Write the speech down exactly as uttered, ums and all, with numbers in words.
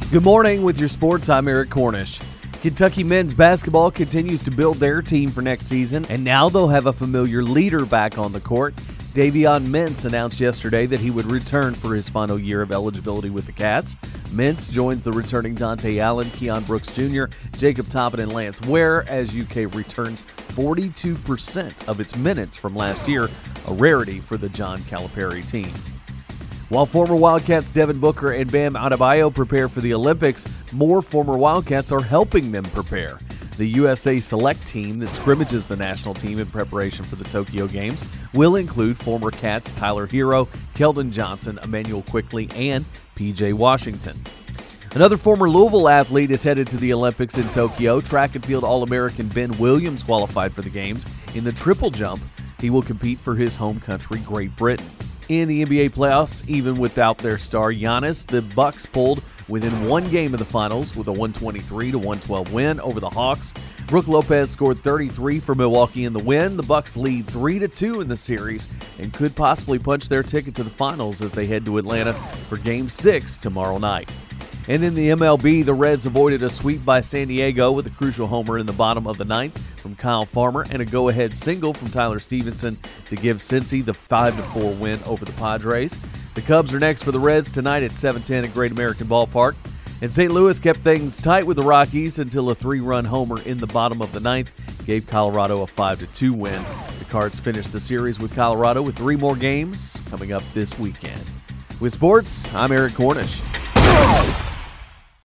Good morning with your sports. I'm Eric Cornish. Kentucky men's basketball continues to build their team for next season, and now they'll have a familiar leader back on the court. Davion Mintz announced yesterday that he would return for his final year of eligibility with the Cats. Mintz joins the returning Dante Allen, Keon Brooks Junior, Jacob Toppin, and Lance Ware as U K returns forty-two percent of its minutes from last year, a rarity for the John Calipari team. While former Wildcats Devin Booker and Bam Adebayo prepare for the Olympics, more former Wildcats are helping them prepare. The U S A Select team that scrimmages the national team in preparation for the Tokyo Games will include former Cats Tyler Hero, Keldon Johnson, Emmanuel Quickley, and P J Washington. Another former Louisville athlete is headed to the Olympics in Tokyo. Track and field All-American Ben Williams qualified for the Games. In the triple jump, he will compete for his home country, Great Britain. In the N B A playoffs, even without their star Giannis, the Bucks pulled within one game of the finals with a one twenty-three to one twelve win over the Hawks. Brook Lopez scored thirty-three for Milwaukee in the win. The Bucks lead three to two in the series and could possibly punch their ticket to the finals as they head to Atlanta for Game six tomorrow night. And in the M L B, the Reds avoided a sweep by San Diego with a crucial homer in the bottom of the ninth from Kyle Farmer and a go-ahead single from Tyler Stevenson to give Cincy the five to four win over the Padres. The Cubs are next for the Reds tonight at seven ten at Great American Ballpark. And Saint Louis kept things tight with the Rockies until a three-run homer in the bottom of the ninth gave Colorado a five to two win. The Cards finished the series with Colorado with three more games coming up this weekend. With sports, I'm Eric Cornish.